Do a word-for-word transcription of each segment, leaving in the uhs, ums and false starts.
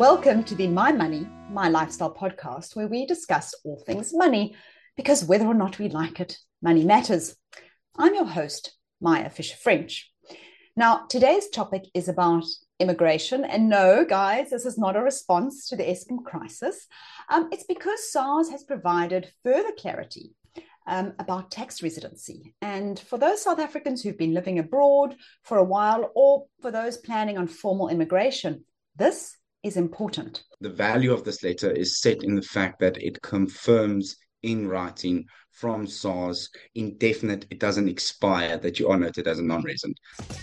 Welcome to the My Money, My Lifestyle podcast, where we discuss all things money, because whether or not we like it, money matters. I'm your host, Maya Fisher-French. Now, today's topic is about immigration. And no, guys, this is not a response to the Eskom crisis. Um, it's because SARS has provided further clarity um, about tax residency. And for those South Africans who've been living abroad for a while, or for those planning on formal immigration, this is important. The value of this letter is set in the fact that it confirms in writing from SARS, indefinite, it doesn't expire, that you are noted as a non-resident.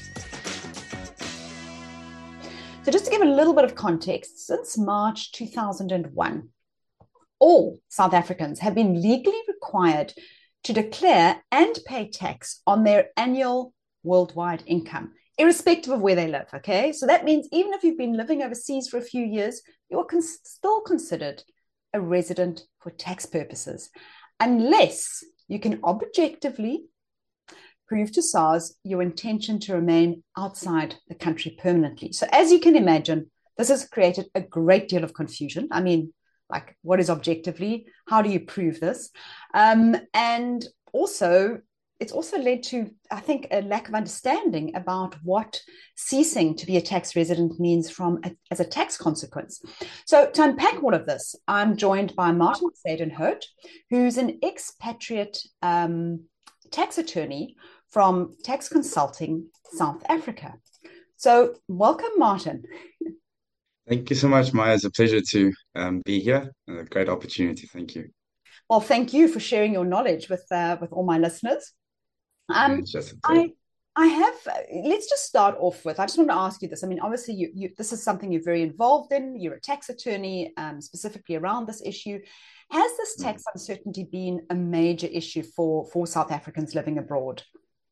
So just to give a little bit of context, since March two thousand one, all South Africans have been legally required to declare and pay tax on their annual worldwide income, irrespective of where they live, okay? So that means even if you've been living overseas for a few years, you're con- still considered a resident for tax purposes, unless you can objectively prove to SARS your intention to remain outside the country permanently. So as you can imagine, this has created a great deal of confusion. I mean, like, what is objectively? How do you prove this? Um, and also, it's also led to, I think, a lack of understanding about what ceasing to be a tax resident means from a, as a tax consequence. So to unpack all of this, I'm joined by Martin Sadenhout, who's an expatriate um, tax attorney from Tax Consulting South Africa. So welcome, Martin. Thank you so much, Maya. It's a pleasure to um, be here. A great opportunity. Thank you. Well, thank you for sharing your knowledge with uh, with all my listeners. Um, I I have. Let's just start off with. I just want to ask you this. I mean, obviously, you, you this is something you're very involved in. You're a tax attorney, um, specifically around this issue. Has this tax uncertainty been a major issue for for South Africans living abroad?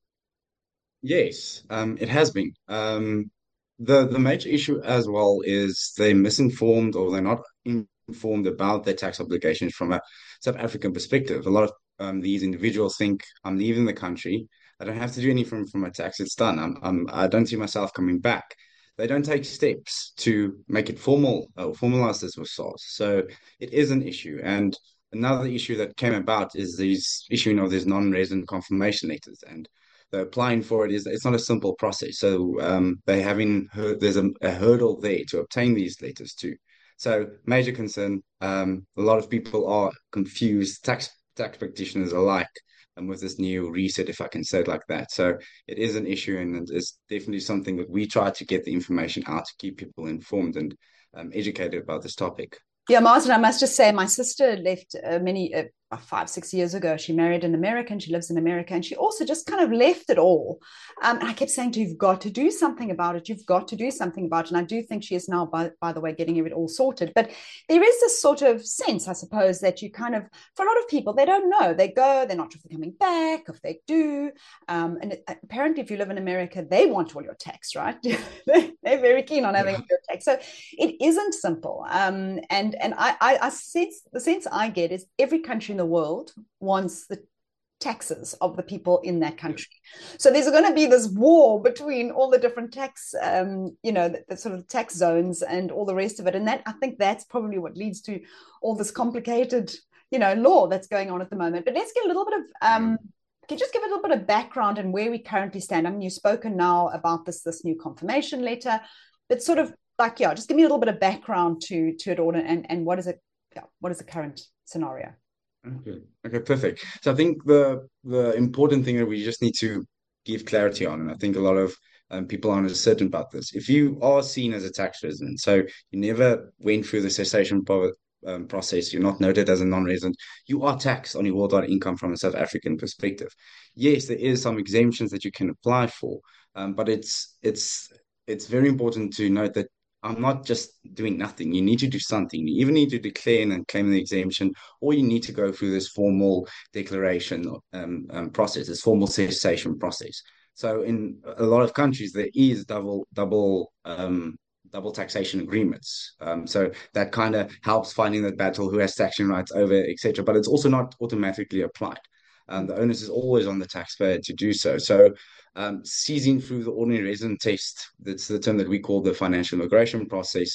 Yes, um, it has been. Um, the the major issue as well is they're misinformed, or they're not informed about their tax obligations from a South African perspective. A lot of um, these individuals think, I'm leaving the country, I don't have to do anything from my tax, it's done. I'm, I'm I don't see myself coming back. They don't take steps to make it formal or formalize this with SARS. So it is an issue. And another issue that came about is these issuing of these non-resident confirmation letters, and the applying for it is it's not a simple process. So um, they having heard there's a, a hurdle there to obtain these letters too. So major concern. Um, a lot of people are confused, tax tax practitioners alike, and with this new reset, if I can say it like that. So it is an issue, and it's definitely something that we try to get the information out to keep people informed and um, educated about this topic. Yeah, Martin, I must just say, my sister left uh, many uh, five, six years ago. She married an American. She lives in America, and she also just kind of left it all. Um, and I kept saying to her, you've got to do something about it. You've got to do something about it. And I do think she is now, by, by the way, getting it all sorted. But there is this sort of sense, I suppose, that you kind of, for a lot of people, they don't know. They go, they're not sure if they're coming back, if they do. Um, and it, apparently, if you live in America, they want all your tax, right? They're very keen on having all your tax. So it isn't simple. Um, and and I, I, I sense the sense I get is every country in the world wants the taxes of the people in that country. So there's going to be this war between all the different tax, um, you know, the, the sort of tax zones and all the rest of it. And that, I think that's probably what leads to all this complicated, you know, law that's going on at the moment. But let's get a little bit of, um, can you just give a little bit of background and where we currently stand? I mean, you've spoken now about this, this new confirmation letter, but sort of like, yeah, just give me a little bit of background to, to it all, and, and what is it, yeah, what is the current scenario? Okay. Okay, perfect. So I think the the important thing that we just need to give clarity on, and I think a lot of um, people aren't as certain about this. If you are seen as a tax resident, so you never went through the cessation pro um, process, you're not noted as a non-resident, you are taxed on your worldwide income from a South African perspective. Yes, there is some exemptions that you can apply for, um, but it's it's it's very important to note that I'm not just doing nothing. You need to do something. You even need to declare and claim the exemption, or you need to go through this formal declaration um, um, process, this formal cessation process. So in a lot of countries, there is double double um, double taxation agreements. Um, so that kind of helps finding that battle, who has taxation rights over, et cetera. But it's also not automatically applied. Um, the onus is always on the taxpayer to do so. So um, seizing through the ordinary resident test, that's the term that we call the financial immigration process,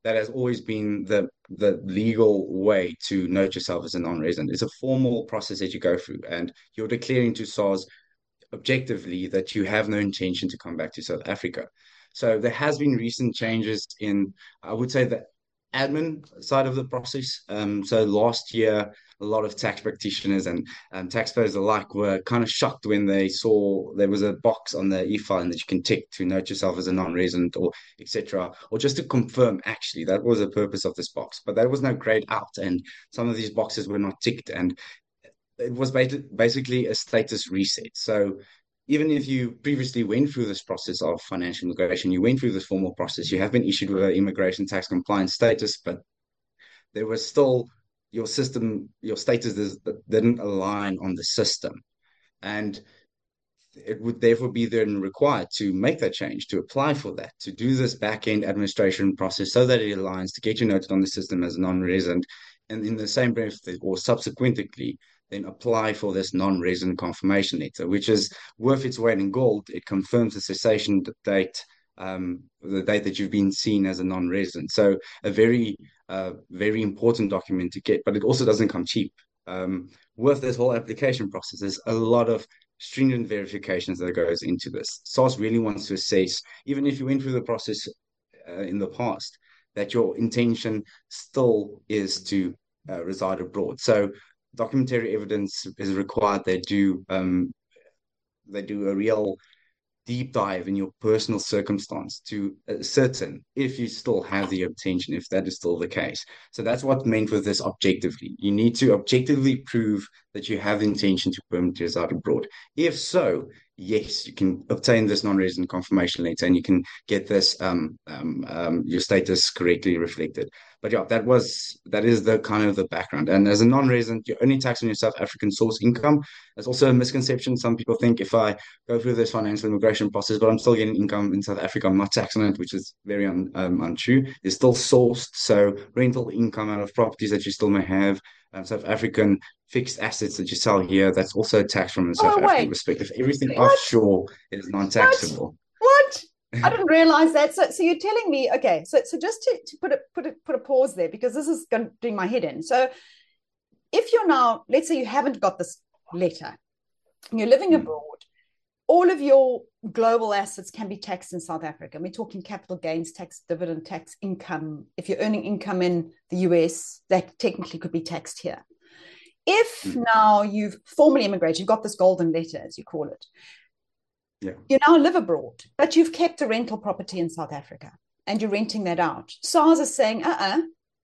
that has always been the the legal way to note yourself as a non-resident. It's a formal process that you go through, and you're declaring to SARS objectively that you have no intention to come back to South Africa. So there has been recent changes in, I would say, the admin side of the process. Um, so last year, a lot of tax practitioners and um, taxpayers alike were kind of shocked when they saw there was a box on the e-filing that you can tick to note yourself as a non-resident or et cetera, or just to confirm actually that was the purpose of this box. But that was now grayed out, and some of these boxes were not ticked, and it was basically a status reset. So even if you previously went through this process of financial migration, you went through this formal process, you have been issued with an immigration tax compliance status, but there was still your system, your status didn't align on the system. And it would therefore be then required to make that change, to apply for that, to do this back-end administration process so that it aligns, to get you noted on the system as a non-resident, and in the same breath or subsequently then apply for this non-resident confirmation letter, which is worth its weight in gold. It confirms the cessation date, um, the date that you've been seen as a non-resident. So a very, uh, very important document to get, but it also doesn't come cheap. Um, with this whole application process, there's a lot of stringent verifications that goes into this. SARS really wants to assess, even if you went through the process uh, in the past, that your intention still is to uh, reside abroad. So documentary evidence is required. They do um, they do a real deep dive in your personal circumstance to ascertain if you still have the intention, if that is still the case. So that's what meant with this objectively. You need to objectively prove that you have the intention to permanently reside abroad. If so, yes, you can obtain this non-resident confirmation letter and you can get this um, um, um, your status correctly reflected. But yeah, that was that is the kind of the background. And as a non-resident, you only tax on your South African source income. There's also a misconception. Some people think if I go through this financial immigration process, but I'm still getting income in South Africa, I'm not taxing it, which is very un, um, untrue. It's still sourced, so rental income out of properties that you still may have, um, South African fixed assets that you sell here, that's also taxed from a South Oh, African wait. perspective. Everything What? offshore is non-taxable. What? I didn't realize that. So, so you're telling me, okay, so so just to, to put a put a put a pause there, because this is going to doing my head in. So if you're now, let's say you haven't got this letter, and you're living mm. abroad, all of your global assets can be taxed in South Africa. We're talking capital gains tax, dividend tax, income. If you're earning income in the U S, that technically could be taxed here. If mm. now you've formally immigrated, you've got this golden letter, as you call it, yeah. you now live abroad, but you've kept a rental property in South Africa and you're renting that out. SARS is saying, uh-uh,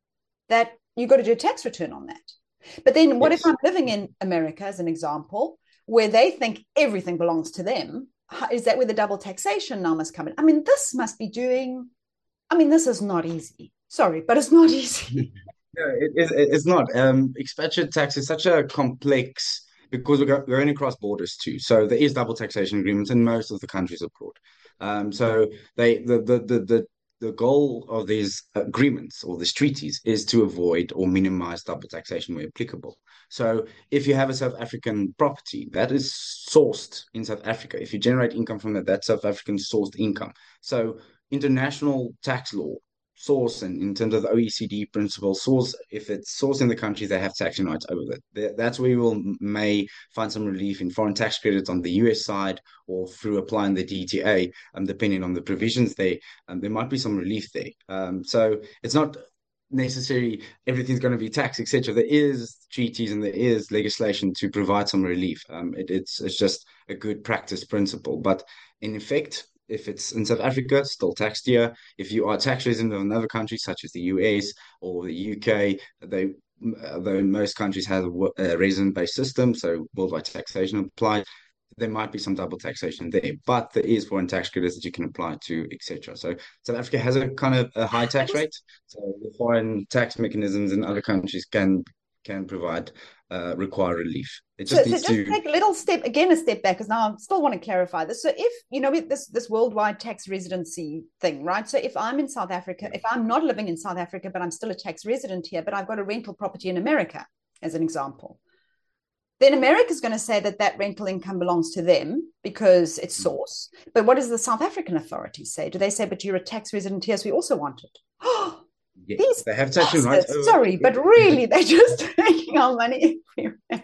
that you've got to do a tax return on that. But then what yes. if I'm living in America, as an example, where they think everything belongs to them? Is that where the double taxation now must come in? I mean, this must be doing, I mean, this is not easy. Sorry, but it's not easy. No, it, it, it's not. Um, expatriate tax is such a complex, because we're, go, we're going across borders too. So there is double taxation agreements in most of the countries abroad. Um, so they the, the the the the goal of these agreements or these treaties is to avoid or minimize double taxation where applicable. So if you have a South African property that is sourced in South Africa, if you generate income from that, that's South African sourced income. So international tax law source, and in terms of the O E C D principle, source, if it's sourced in the country, they have taxing rights over that. That's where we will may find some relief in foreign tax credits on the U S side, or through applying the D T A, um, depending on the provisions there. Um, there might be some relief there. Um, so it's not necessarily everything's going to be taxed, et cetera. There is treaties and there is legislation to provide some relief. Um, it, it's it's just a good practice principle. But in effect, if it's in South Africa, still taxed here. If you are a tax resident of another country, such as the U S or the U K, they, though most countries have a resident-based system, so worldwide taxation applies, there might be some double taxation there. But there is foreign tax credits that you can apply to, et cetera. So South Africa has a kind of a high tax rate. So the foreign tax mechanisms in other countries can can provide uh, require relief. It just so, needs so just to take a little step again, a step back, because now I still want to clarify this. So if you know this this worldwide tax residency thing, right? So if I'm in South Africa, if I'm not living in South Africa, but I'm still a tax resident here, but I've got a rental property in America, as an example, then America is going to say that that rental income belongs to them because it's source. But what does the South African authorities say? Do they say, but you're a tax resident here, so we also want it? Yes, These they have taxation rights bastards, over. sorry, but really, they're just taking our money everywhere.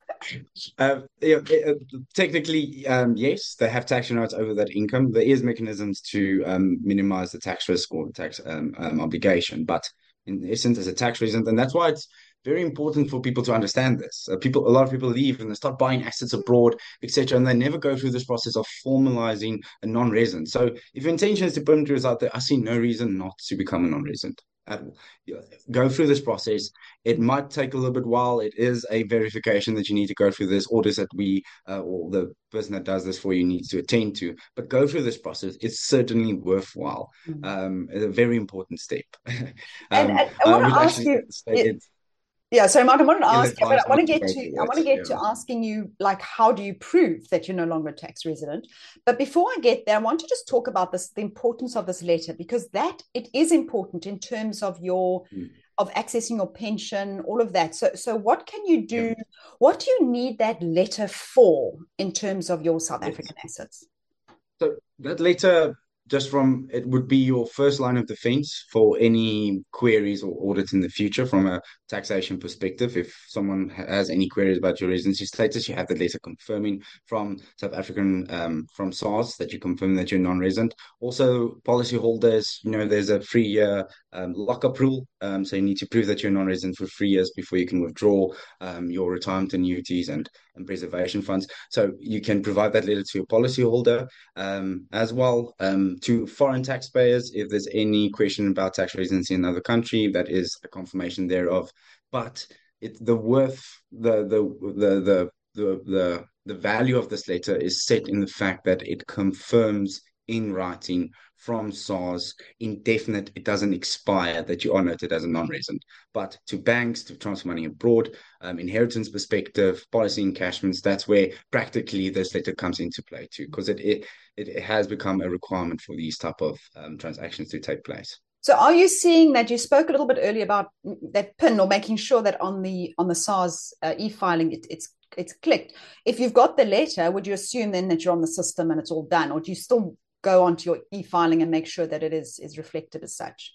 Uh, yeah, uh, technically, um, yes, they have tax rights over that income. There is mechanisms to um, minimize the tax risk or the tax um, um, obligation, but in essence, it's a tax resident, and that's why it's very important for people to understand this. Uh, people, a lot of people leave and they start buying assets abroad, et cetera, and they never go through this process of formalizing a non-resident. So, if your intention is to put them out there, I see no reason not to become a non-resident at all. Go through this process. It might take a little bit while. It is a verification that you need to go through this orders that we uh, or the person that does this for you needs to attend to. But go through this process. It's certainly worthwhile. Mm. Um, it's a very important step. And, um, and I I want would to ask actually you, say it's yeah, sorry, Martin, I wanted to ill ask you, but I advised want not to to get go to through I it. want to get Yeah. to asking you, like, how do you prove that you're no longer a tax resident? But before I get there, I want to just talk about this, the importance of this letter, because that it is important in terms of your Mm. of accessing your pension, all of that. So so what can you Yeah. do? What do you need that letter for in terms of your South Yes. African assets? So that letter, just from it would be your first line of defense for any queries or audits in the future from a taxation perspective. If someone ha- has any queries about your residency status, you have the letter confirming from South African, um, from SARS that you confirm that you're non-resident. Also, policyholders, you know, there's a three-year um, lockup rule. Um, so you need to prove that you're non-resident for three years before you can withdraw um, your retirement annuities and, and preservation funds. So you can provide that letter to your policyholder um, as well um, to foreign taxpayers. If there's any question about tax residency in another country, that is a confirmation thereof. But it, the worth, the the the the the the the value of this letter is set in the fact that it confirms in writing from SARS, indefinite, it doesn't expire, that you are noted as a non-resident. But to banks, to transfer money abroad, um, inheritance perspective, policy encashments, that's where practically this letter comes into play too, because it, it it has become a requirement for these type of um, transactions to take place. So are you seeing that you spoke a little bit earlier about that PIN or making sure that on the on the SARS uh, e-filing it, it's it's clicked. If you've got the letter, would you assume then that you're on the system and it's all done, or do you still go onto your e-filing and make sure that it is is reflected as such?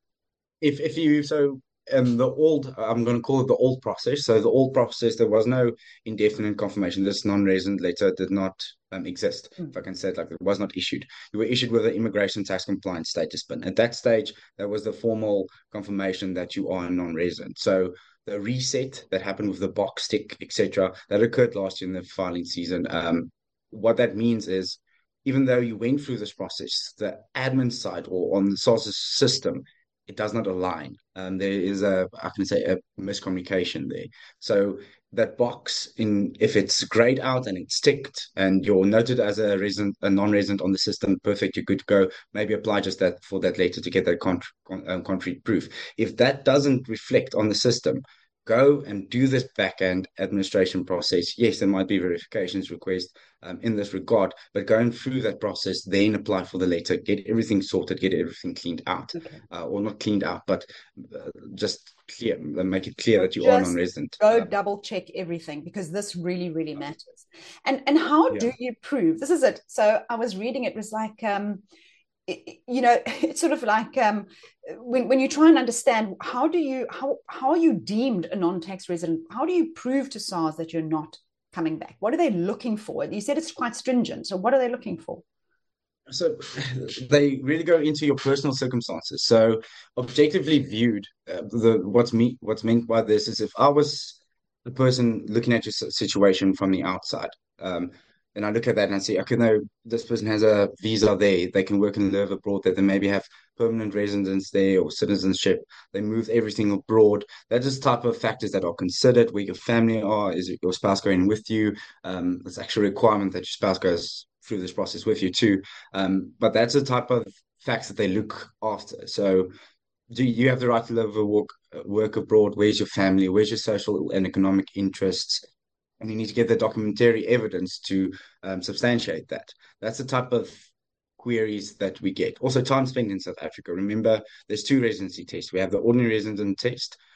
If if you so um the old I'm going to call it the old process. So the old process, there was no indefinite confirmation. This non-resident letter did not um, exist, Mm. if I can say it like that. It was not issued. You were issued with an immigration tax compliance status pin. At that stage, that was the formal confirmation that you are a non-resident. So the reset that happened with the box tick, et cetera, that occurred last year in the filing season. Um, what that means is, even though you went through this process, the admin side or on the source's system, it does not align. Um, there is a, I can say, a miscommunication there. So that box, in if it's grayed out and it's ticked and you're noted as a resident, a non-resident on the system, perfect, you're good to go. Maybe apply just that for that later to get that con- con- um, concrete proof. If that doesn't reflect on the system, go and do this back-end administration process. Yes, there might be verifications request um, in this regard, but going through that process, then apply for the letter, get everything sorted, get everything cleaned out, Okay. uh, or not cleaned out, but uh, just clear, make it clear So that you are just non-resident. go Um, double check everything because this really, really matters. And and how yeah. do you prove this is it? So I was reading it was like um it, you know it's sort of like um when when you try and understand how do you how how are you deemed a non-tax resident? How do you prove to SARS that you're not coming back? What are they looking for? You said it's quite stringent. So what are they looking for? So they really go into your personal circumstances. So objectively viewed, uh, the what's me what's meant by this is if I was the person looking at your situation from the outside, um, and I look at that and I say, okay, no, this person has a visa there, they can work and live abroad, that they maybe have permanent residence there or citizenship, they move everything abroad. That is the type of factors that are considered. Where your family are, is your spouse going with you? Um, it's actually a requirement that your spouse goes through this process with you too. Um, but that's the type of facts that they look after. So, do you have the right to live or work, work abroad? Where's your family? Where's your social and economic interests? And you need to get the documentary evidence to um, substantiate that. That's the type of queries that we get. Also, time spent in South Africa. Remember, there's two residency tests. We have the ordinary resident test,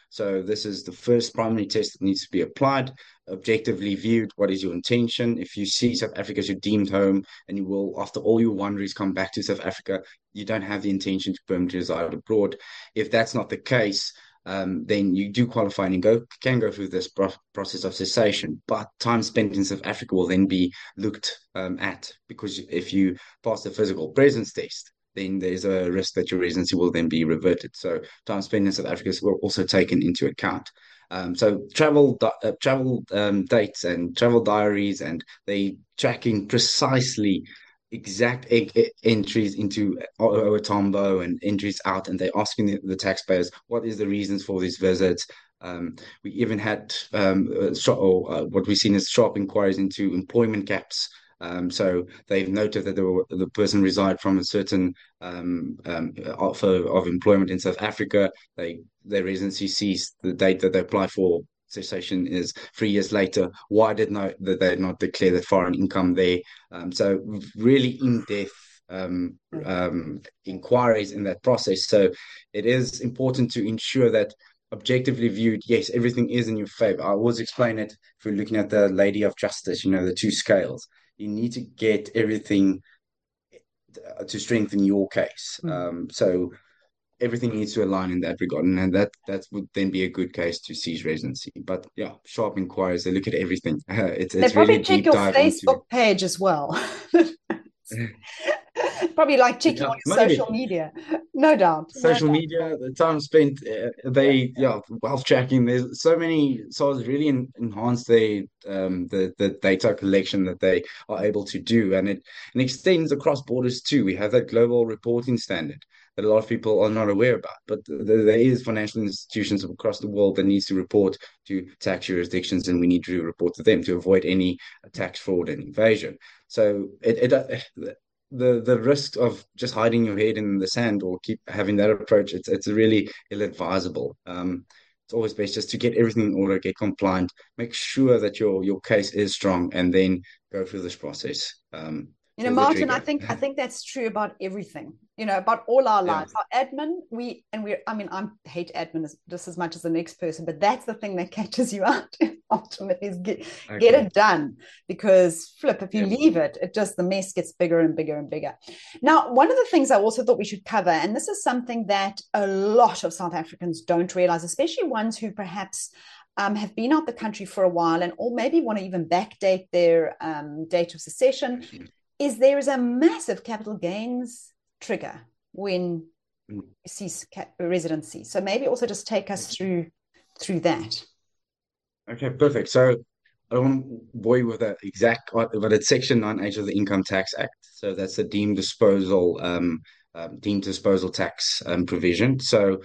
So this is the first primary test that needs to be applied, objectively viewed. What is your intention? If you see South Africa as your deemed home and you will, after all your wanderings, come back to South Africa, you don't have the intention to permanently reside abroad. If that's not the case, um, then you do qualify and you go, can go through this pro- process of cessation. But time spent in South Africa will then be looked um, at, because if you pass the physical presence test, then there's a risk that your residency will then be reverted. So time spent in South Africa is also taken into account. Um, so travel uh, travel um, dates and travel diaries, and they tracking precisely exact e- e- entries into OTAMBO and entries out, and they're asking the, the taxpayers what is the reasons for these visits. Um, we even had um, uh, sh- or, uh, what we've seen as sharp inquiries into employment gaps. Um, so they've noted that the, the person reside from a certain um, um, offer of employment in South Africa. They their residency ceased the date that they apply for cessation is three years later. Why did not that they not declare that foreign income there? Um, so really in depth um, um, inquiries in that process. So it is important to ensure that objectively viewed, yes, everything is in your favor. I always explain it if we're looking at the Lady of Justice, you know, the two scales. You need to get everything to strengthen your case. Mm. Um, so everything needs to align in that regard, and that that would then be a good case to seize residency. But yeah, sharp inquiries, they look at everything. Uh, it's They it's really probably check deep your dive into. Facebook page as well. Probably like checking Yeah, on your maybe social media. No doubt. No social doubt. media, the time spent, uh, Yeah. they yeah, wealth tracking. There's so many sources really en- enhance the um the the data collection that they are able to do, and it and extends across borders too. We have that global reporting standard that a lot of people are not aware about, but th- there is financial institutions across the world that needs to report to tax jurisdictions, and we need to report to them to avoid any tax fraud and evasion. So it, it the the risk of just hiding your head in the sand or keep having that approach, it's it's really ill-advisable. Um, it's always best just to get everything in order, get compliant, make sure that your your case is strong, and then go through this process. Um, You know, pull the Martin, I trigger. think I think that's true about everything, you know, about all our Yeah, lives. Our admin, we and we I mean, I hate admin as, just as much as the next person, but that's the thing that catches you out ultimately is get, get okay. it done. Because flip, if you Yeah. leave it, it just the mess gets bigger and bigger and bigger. Now, one of the things I also thought we should cover, and this is something that a lot of South Africans don't realize, especially ones who perhaps um, have been out the country for a while and or maybe want to even backdate their um, date of secession, is there is a massive capital gains trigger when you cease residency. So maybe also just take us through through that. Okay, perfect. So I don't want to bore you with that exact, but it's Section nine H of the Income Tax Act. So that's the deemed disposal, um, um, deemed disposal tax um, provision. So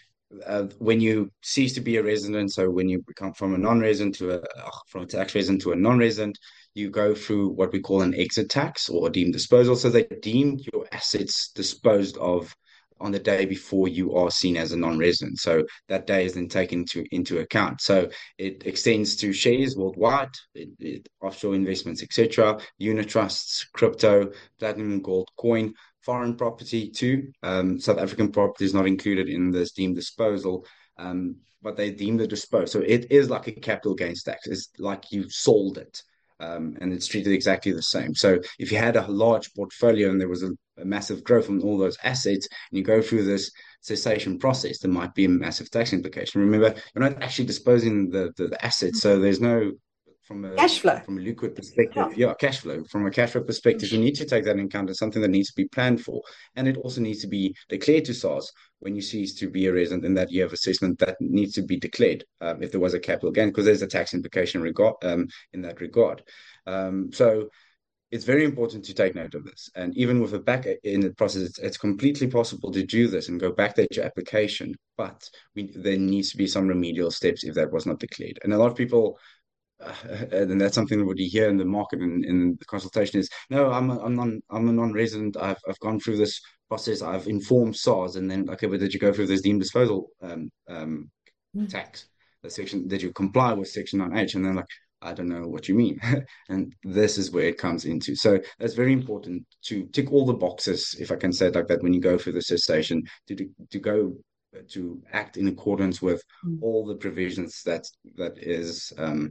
uh, when you cease to be a resident, so when you become from a non-resident to a uh, from a tax resident to a non-resident, you go through what we call an exit tax or a deemed disposal. So they deemed your assets disposed of on the day before you are seen as a non-resident. So that day is then taken into into account. So it extends to shares worldwide, it, it, offshore investments, et cetera, unit trusts, crypto, platinum and gold coin, foreign property too. Um, South African property is not included in this deemed disposal, um, but they deemed it disposed. So it is like a capital gains tax. It's like you sold it, um, and it's treated exactly the same. So if you had a large portfolio and there was a, a massive growth on all those assets, and you go through this cessation process, there might be a massive tax implication. Remember, you're not actually disposing the, the, the assets, so there's no from a Cash flow. from a liquid perspective, Yeah. yeah, cash flow. From a cash flow perspective, you need to take that into account as something that needs to be planned for. And it also needs to be declared to SARS when you cease to be a resident in that year of assessment that needs to be declared um, if there was a capital gain, because there's a tax implication regard, um, in that regard. Um, so it's very important to take note of this. And even with a back in the process, it's, it's completely possible to do this and go backdate your application. But we, there needs to be some remedial steps if that was not declared. And a lot of people uh, and that's something that what you hear in the market and in the consultation is, no, I'm a, I'm non I'm a non-resident. I've I've gone through this process. I've informed SARS, and then okay, but did you go through this deemed disposal um um Mm. tax? The section, did you comply with Section nine H? And then like, I don't know what you mean. And this is where it comes into. So that's very important to tick all the boxes, if I can say it like that, when you go through the cessation, to to go to act in accordance with Mm. all the provisions that that is um,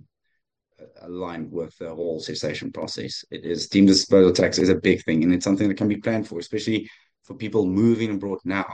aligned with the whole cessation process. It is deemed disposal tax is a big thing, and it's something that can be planned for, especially for people moving abroad now.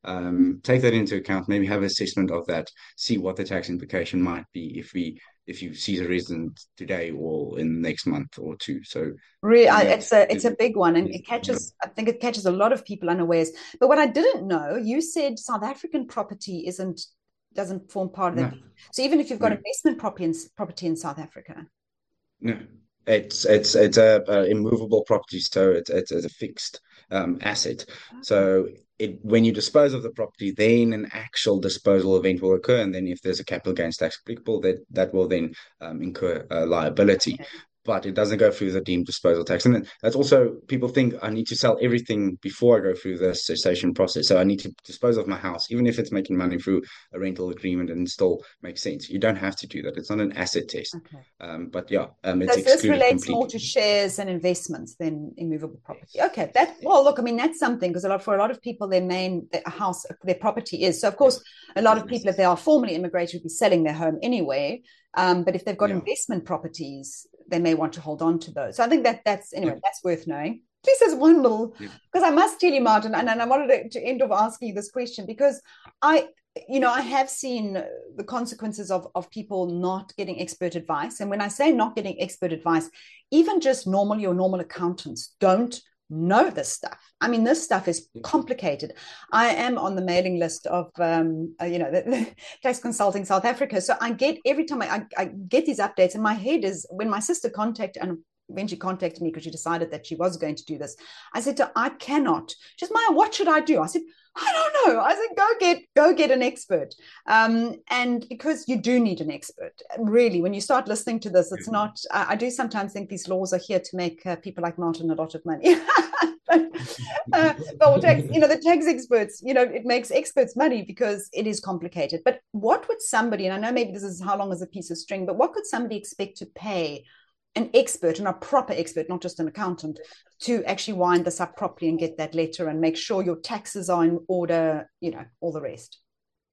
Um, take that into account. Maybe have an assessment of that. See what the tax implication might be if we if you seize a resident today or in the next month or two. So Really, I I, think that it's a it's is, a big one, and is it catches. I think it catches a lot of people unawares. But what I didn't know, you said South African property isn't doesn't form part of no, it. So even if you've got no. investment property in property in South Africa, No, it's it's it's a, a immovable property, so it's it's, it's a fixed um, asset. okay, So it when you dispose of the property, then an actual disposal event will occur, and then if there's a capital gains tax applicable, that that will then um, incur a liability. okay, But it doesn't go through the deemed disposal tax, and that's also people think I need to sell everything before I go through the cessation process. So I need to dispose of my house, even if it's making money through a rental agreement, and still makes sense. You don't have to do that. It's not an asset test. okay. Um, but yeah, um, it's So this excluded relates more completely. to shares and investments than immovable property. Yes, Okay, that yes, well, look, I mean that's something because a lot for a lot of people, their main their house, their property is. So of course, yes, a lot of people, if business. they are formally immigrated, would be selling their home anyway. Um, but if they've got Yeah, investment properties, they may want to hold on to those. So I think that that's yeah, anyway, that's worth knowing. At least there's one little yeah, because I must tell you, Martin, and, and I wanted to, to end off asking you this question because I you know, I have seen the consequences of, of people not getting expert advice. And when I say not getting expert advice, even just normally or normal accountants don't know this stuff. I mean, this stuff is yeah, complicated. I am on the mailing list of, um, uh, you know, the, the Tax Consulting South Africa. So I get every time I, I, I get these updates, and my head is when my sister contacted and when she contacted me because she decided that she was going to do this, I said to her, I cannot. She said, Maya, what should I do? I said, I don't know. I said, go get go get an expert. Um, and because you do need an expert, really, when you start listening to this, it's not, I, I do sometimes think these laws are here to make uh, people like Martin a lot of money. but, uh, well, tax, you know, the tax experts, you know, it makes experts money because it is complicated. But what would somebody, and I know maybe this is how long is a piece of string, but what could somebody expect to pay an expert and a proper expert, not just an accountant, to actually wind this up properly and get that letter and make sure your taxes are in order, you know, all the rest.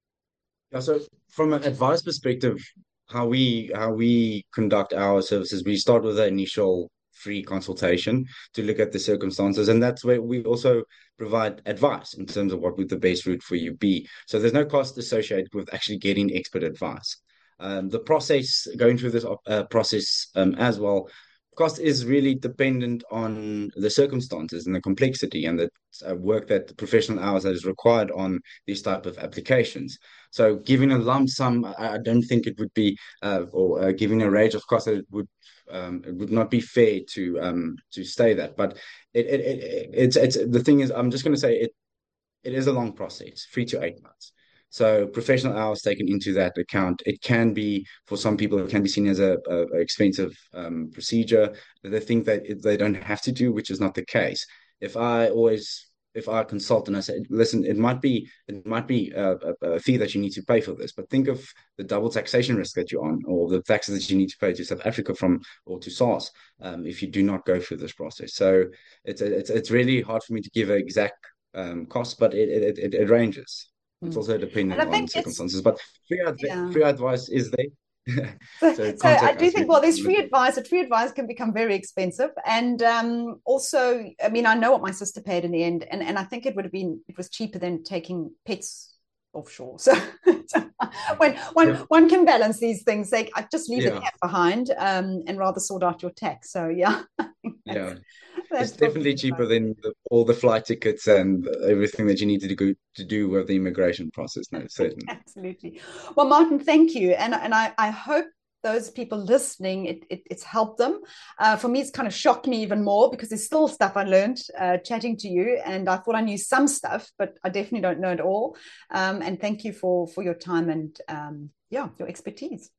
yeah. So from an advice perspective, how we how we conduct our services, we start with an initial free consultation to look at the circumstances, and that's where we also provide advice in terms of what would the best route for you be. So there's no cost associated with actually getting expert advice. Um, the process, going through this uh, process um, as well, cost is really dependent on the circumstances and the complexity and the uh, work that the professional hours that is required on these type of applications. So giving a lump sum, I, I don't think it would be, uh, or uh, giving a range of costs that it would um, it would not be fair to um to say that. But it, it, it it's it's the thing is, I'm just going to say it it is a long process, three to eight months. So professional hours taken into that account, it can be for some people it can be seen as a, a, a expensive um, procedure that they think that it, they don't have to do, which is not the case. If I always if I consult and I say, listen, it might be it might be a, a, a fee that you need to pay for this, but think of the double taxation risk that you're on, or the taxes that you need to pay to South Africa from or to SARS um, if you do not go through this process. So it's it's it's really hard for me to give an exact um, costs, but it, it it it ranges. It's Mm. also And dependent I on think it's, circumstances. But free adv- yeah. free advice is there, So, so so I contact do us. think, We well, there's free advice. But free advice can become very expensive. And um, also, I mean, I know what my sister paid in the end, and, and I think it would have been, it was cheaper than taking pets offshore. So, so when one yeah one can balance these things, they I just leave the yeah cat behind um, and rather sort out your tax. So yeah, that's yeah. It's that's probably definitely cheaper than the, all the flight tickets and everything that you need to do to do with the immigration process. No, certainly. absolutely. Well, Martin, thank you. And, and I, I hope those people listening, it, it, it's helped them. Uh, for me, it's kind of shocked me even more because there's still stuff I learned uh, chatting to you. And I thought I knew some stuff, but I definitely don't know it all. Um, and thank you for, for your time and um, yeah, your expertise.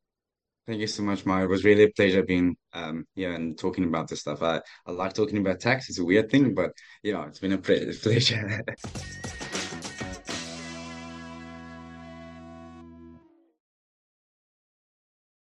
Thank you so much, Maya. It was really a pleasure being um here and talking about this stuff. I, I like talking about tax. It's a weird thing, but you know, it's been a ple- pleasure.